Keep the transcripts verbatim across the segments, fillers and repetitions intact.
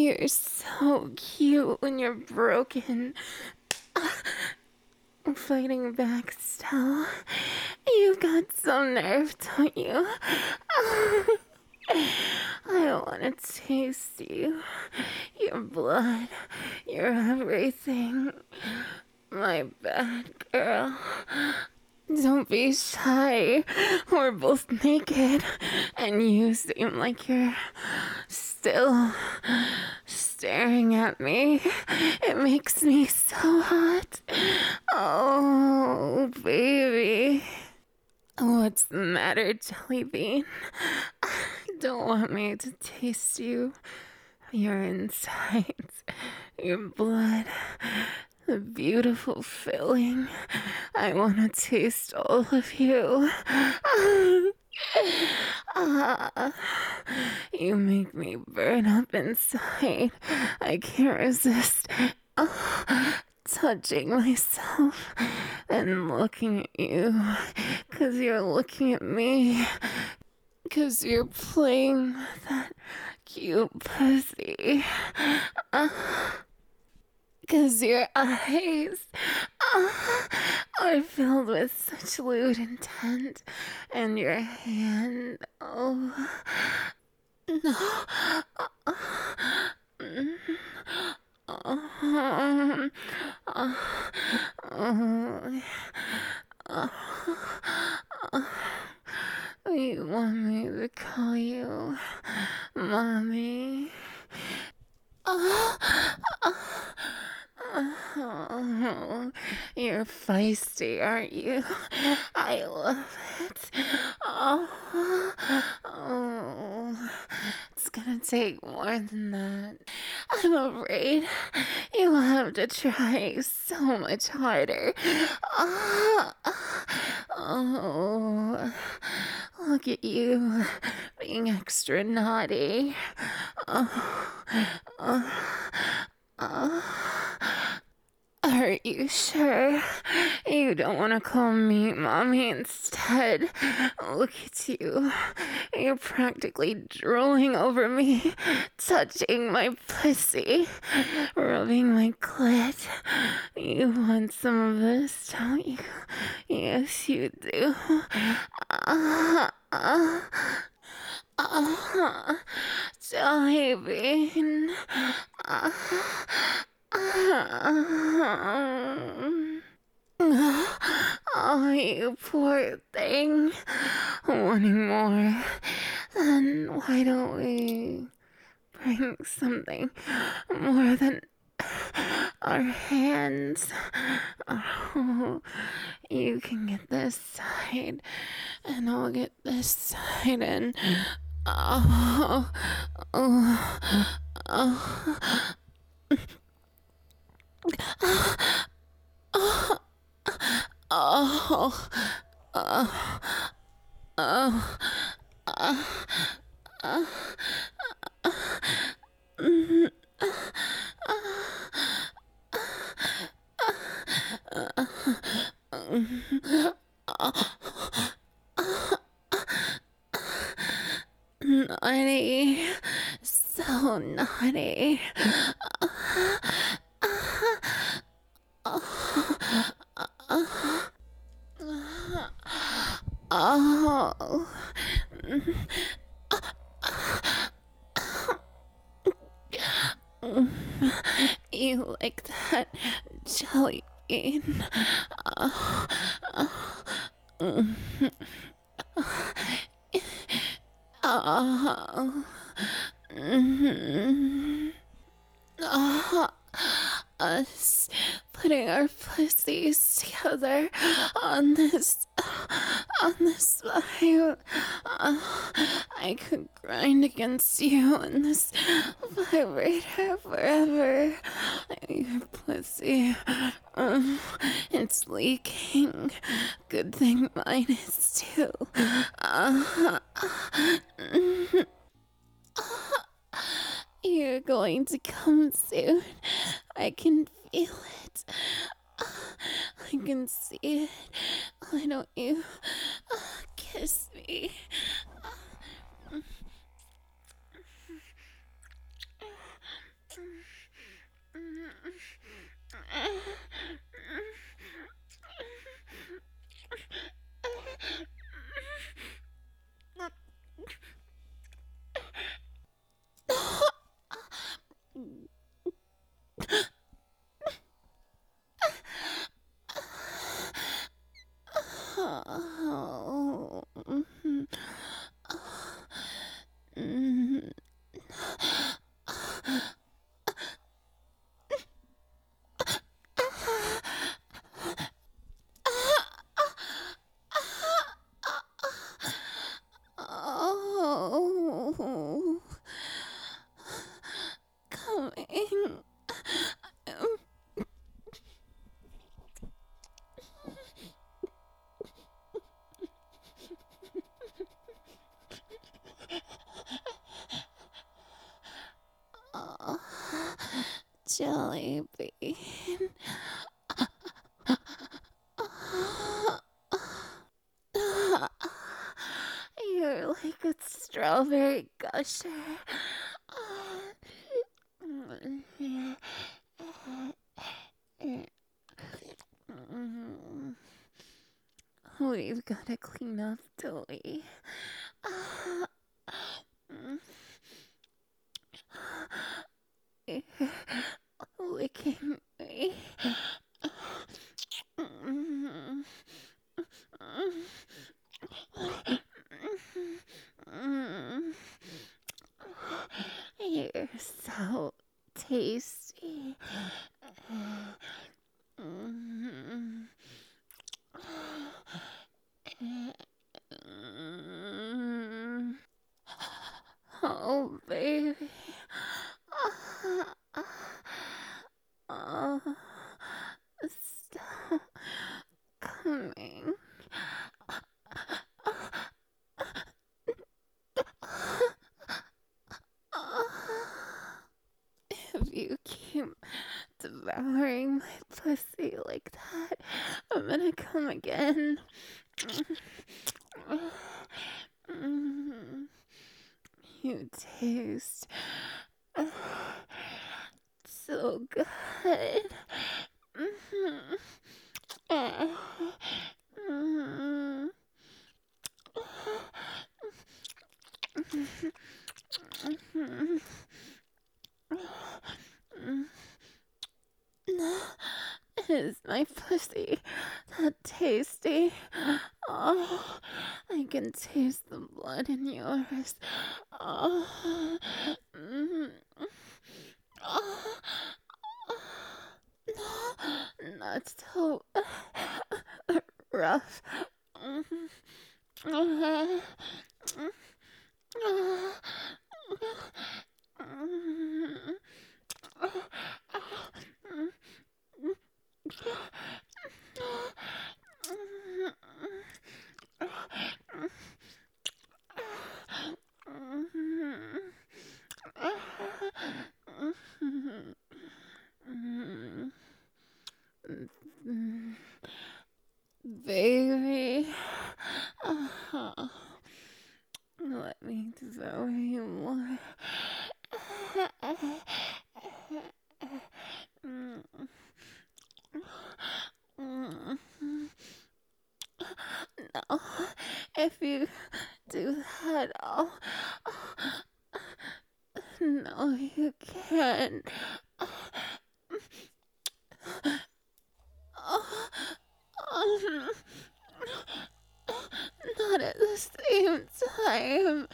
You're so cute when you're broken. Fighting back still. You've got some nerve, don't you? I want to taste you. Your blood. Your everything. My bad girl. Don't be shy. We're both naked. And you seem like you're still staring at me. It makes me so hot. Oh, baby. What's the matter, Jellybean? Don't want me to taste you. Your insides, your blood, the beautiful filling. I want to taste all of you. Ah, you make me burn up inside. I can't resist ah, touching myself and looking at you, 'cause you're looking at me, 'cause you're playing with that cute pussy. Uh, 'Cause your eyes uh, are filled with such lewd intent, and your hand, oh, no. Uh, mm, uh, uh, uh, uh, uh, you want me to call you Mommy? Uh, uh, Oh, you're feisty, aren't you? I love it. Oh, oh, it's gonna take more than that. I'm afraid you'll have to try so much harder. Oh, oh, look at you being extra naughty. Oh, oh, oh. Are you sure you don't want to call me Mommy instead? Look at you. You're practically drooling over me, touching my pussy, rubbing my clit. You want some of this, don't you? Yes, you do. Uh, uh, uh, Jellybean. Uh, Oh, you poor thing. Wanting more? Then why don't we bring something more than our hands? Oh, you can get this side, and I'll get this side, and oh, oh, oh. Oh, oh, oh, oh, oh, naughty, so naughty. Oh. You like that, Jellybean? Oh. Oh. Oh. Us putting our pussies together on this on this vibe. Uh, I could grind against you in this vibrator forever. Your pussy, um, it's leaking. Good thing mine is too. Uh, You're going to come soon. I can feel it. I can see it. Why don't you kiss me? Jelly bean. You're like a strawberry gusher. We've got to clean up, don't we? Licking me. You're so tasty. Oh, baby. Oh, stop coming. If you keep devouring my pussy like that, I'm gonna come again. You taste so good. Is my pussy that tasty? Oh, I can taste the blood in yours. Oh, mm, oh, no, not so rough. Baby, uh, let me devour you more. No, if you do that, I'll... No, you can't. Not at the same time.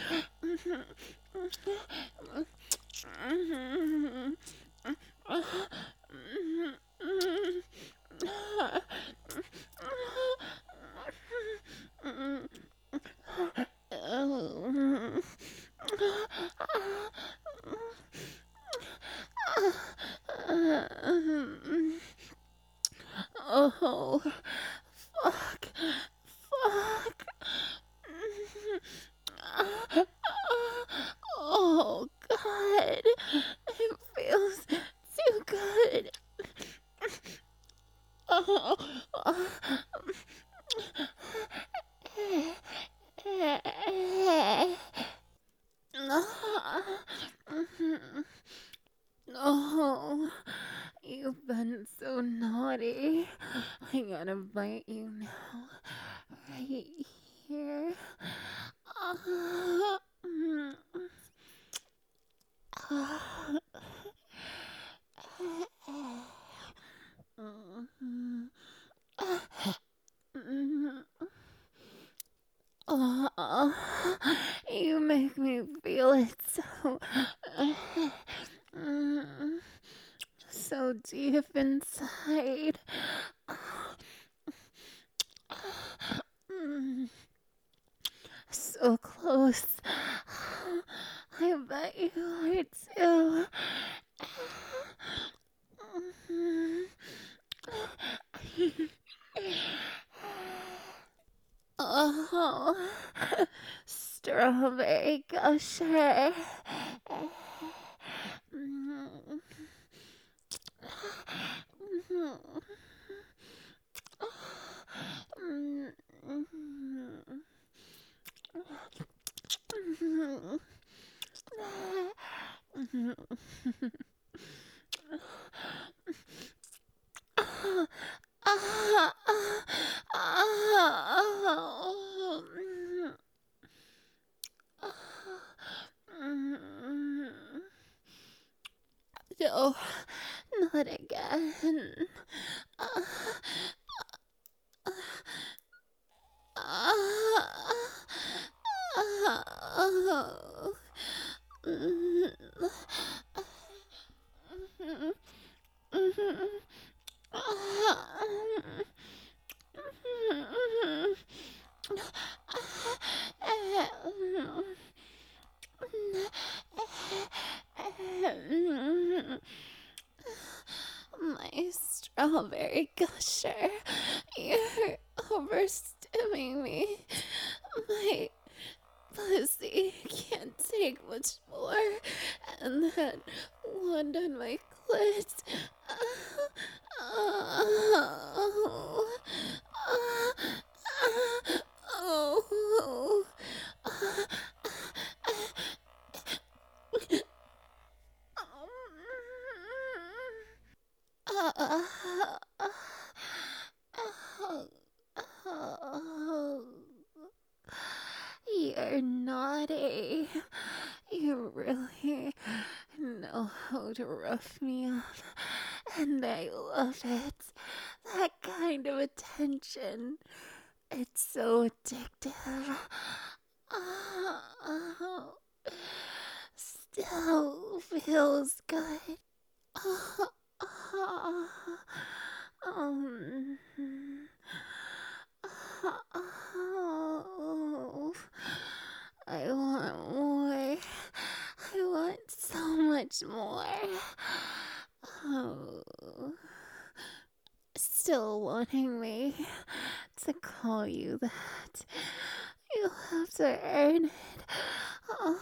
Oh, fuck. Fuck. Oh, God. It feels too good. Oh. No, you've been so naughty. I gotta bite you now. Right here. Oh, you make me feel it so, so deep inside. So close. I bet you are too. Oh, strawberry gusher. No, not again. My strawberry gusher, you're overstimming me. My pussy can't take much more. And then one on my clit. Oh, oh, oh. You're naughty. You really know how to rough me up, and I love it. That kind of attention. It's so addictive. Oh, still feels good. Oh, oh, um, oh, I want more. I want so much more. Oh, still wanting me to call you that. You have to earn it. Oh,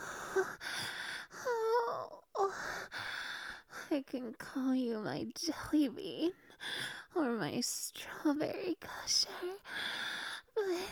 oh, oh. I can call you my jelly bean or my strawberry gusher, but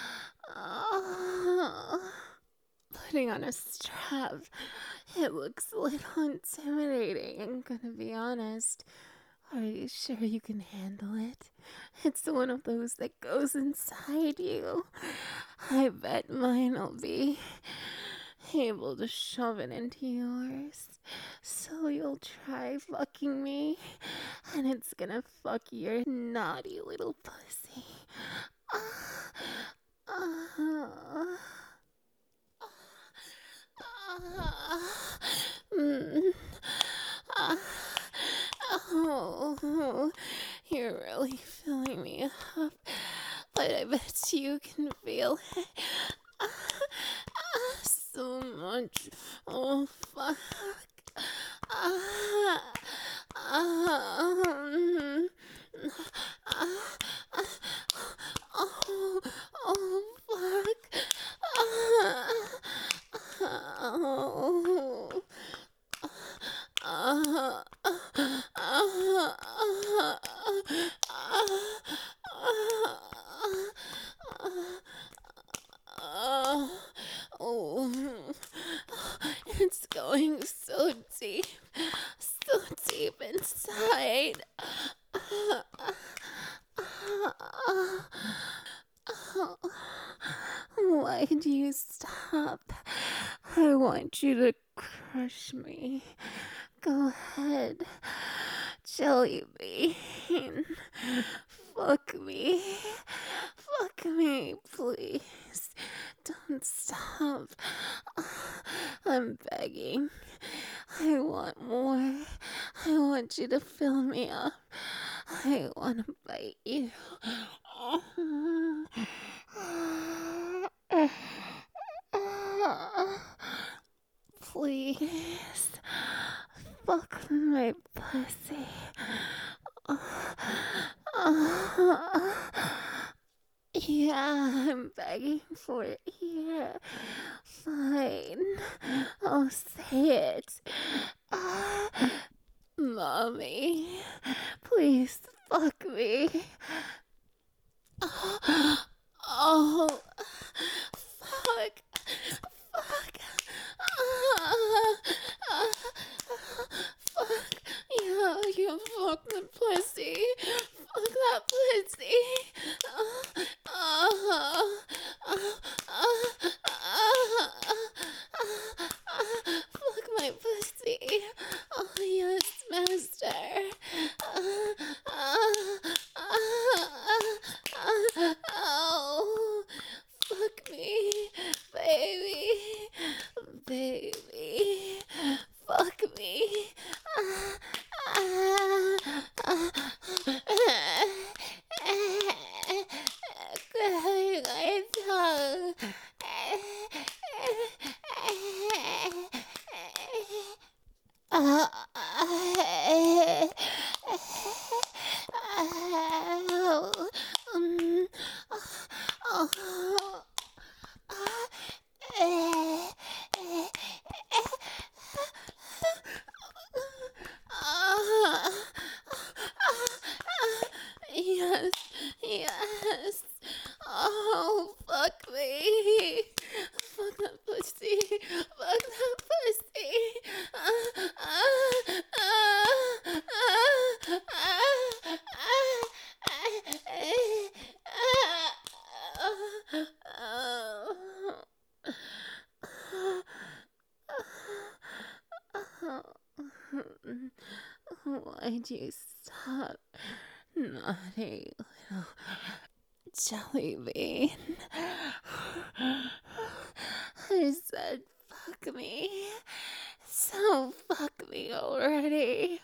oh, putting on a strap, it looks a little intimidating, I'm gonna be honest. Are you sure you can handle it? It's one of those that goes inside you. I bet mine'll be able to shove it into yours. So you'll try fucking me, and it's gonna fuck your naughty little pussy. Uh, uh, uh, mm, uh, oh, you're really filling me up, but I bet you can feel it. Uh, uh, so much. Oh, fuck. Uh, um, uh, uh, oh, oh, fuck. Uh, oh, uh, uh, uh, oh, it's going so deep, so deep inside. Why do you stop? I want you to crush me. Go ahead, jelly bean. Fuck me. Fuck me, please. Don't stop. I'm begging. I want more. I want you to fill me up. I want to bite you. Please. Fuck my pussy. Yeah, I'm begging for it here. Fine. I'll say it. Mommy, please fuck me. Oh, fuck. Fuck. My tongue. Yes, yes. Oh, fuck me. Fuck that pussy. Fuck that pussy. Uh, uh, uh, uh, Why'd you stop? Naughty little jelly bean. I said fuck me. So fuck me already.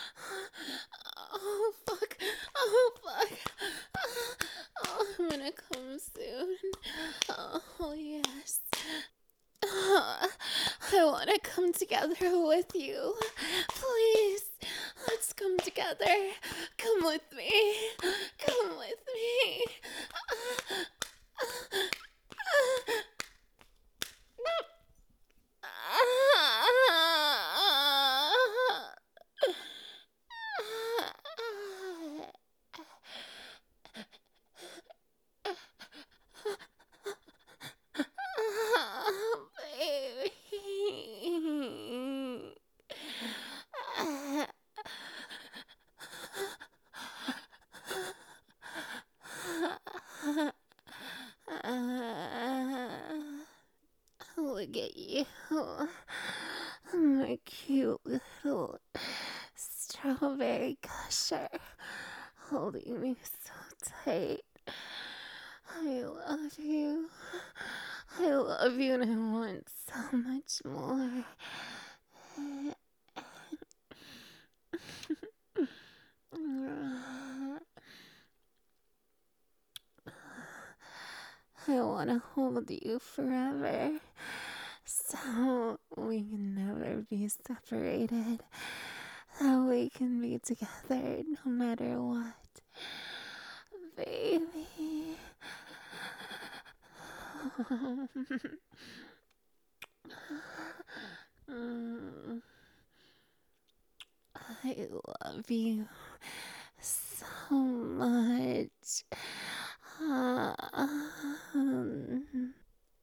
Oh fuck. Oh fuck. Oh, I'm gonna come soon. Oh yes. I wanna come together with you. Please, let's come together. Come with me. Come with me. Baby. Look at you. My cute little strawberry gusher. Holding me so tight. I love you. I love you and I want so much more. I want to hold you forever, so we can never be separated, that we can be together no matter what, baby. Mm. I love you so much. Um,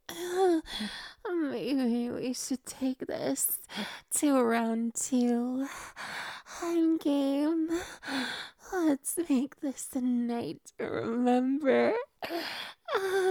maybe we should take this to round two. I'm game. Let's make this a night to remember.